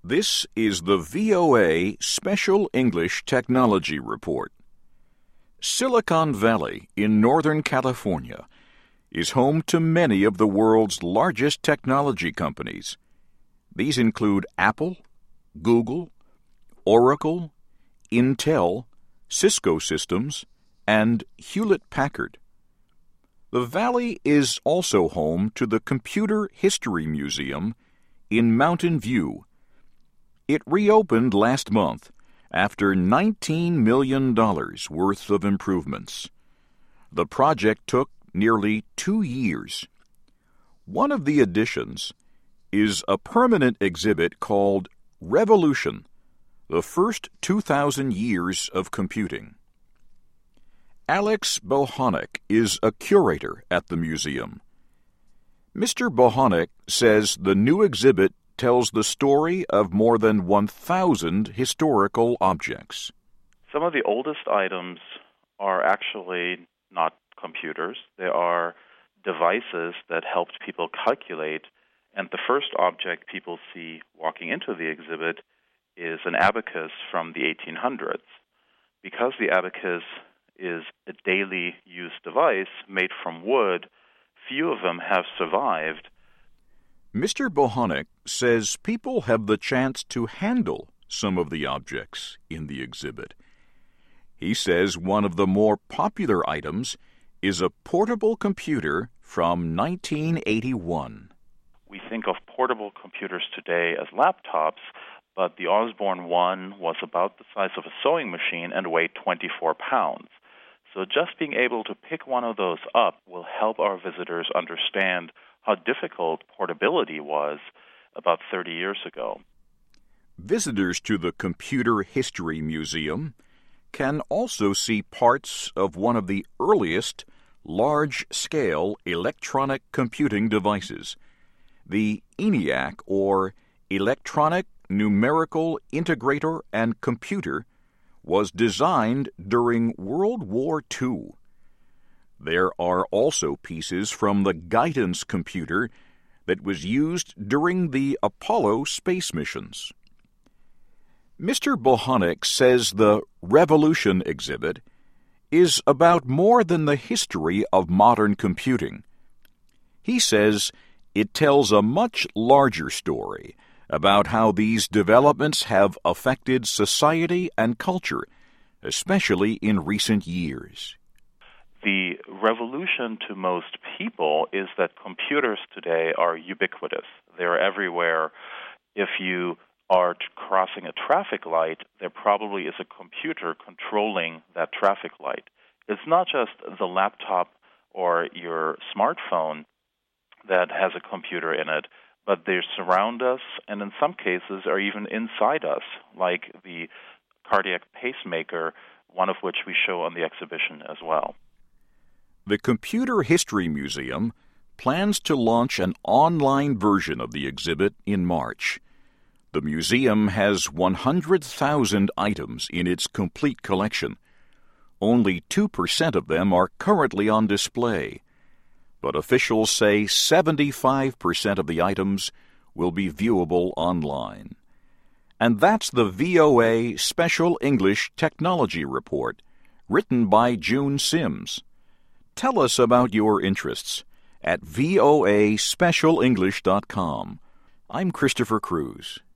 This is the VOA Special English Technology Report. Silicon Valley in Northern California is home to many of the world's largest technology companies. These include Apple, Google, Oracle, Intel, Cisco Systems, and Hewlett-Packard. The Valley is also home to the Computer History Museum in Mountain View. It reopened last month after $19 million worth of improvements. The project took nearly 2 years. One of the additions is a permanent exhibit called Revolution, the First 2,000 Years of Computing. Alex Bohonic is a curator at the museum. Mr. Bohonic says the new exhibit tells the story of more than 1,000 historical objects. Some of the oldest items are actually not computers. They are devices that helped people calculate, and the first object people see walking into the exhibit is an abacus from the 1800s. Because the abacus is a daily use device made from wood, few of them have survived. Mr. Bohonic says people have the chance to handle some of the objects in the exhibit. He says one of the more popular items is a portable computer from 1981. We think of portable computers today as laptops, but the Osborne 1 was about the size of a sewing machine and weighed 24 pounds. So just being able to pick one of those up will help our visitors understand how difficult portability was about 30 years ago. Visitors to the Computer History Museum can also see parts of one of the earliest large-scale electronic computing devices, the ENIAC, or Electronic Numerical Integrator and Computer, was designed during World War II. There are also pieces from the guidance computer that was used during the Apollo space missions. Mr. Bohonic says the Revolution exhibit is about more than the history of modern computing. He says it tells a much larger story about how these developments have affected society and culture, especially in recent years. The revolution to most people is that computers today are ubiquitous. They're everywhere. If you are crossing a traffic light, there probably is a computer controlling that traffic light. It's not just the laptop or your smartphone that has a computer in it, but they surround us and in some cases are even inside us, like the cardiac pacemaker, one of which we show on the exhibition as well. The Computer History Museum plans to launch an online version of the exhibit in March. The museum has 100,000 items in its complete collection. Only 2% of them are currently on display, but officials say 75% of the items will be viewable online. And that's the VOA Special English Technology Report, written by June Sims. Tell us about your interests at voaspecialenglish.com. I'm Christopher Cruz.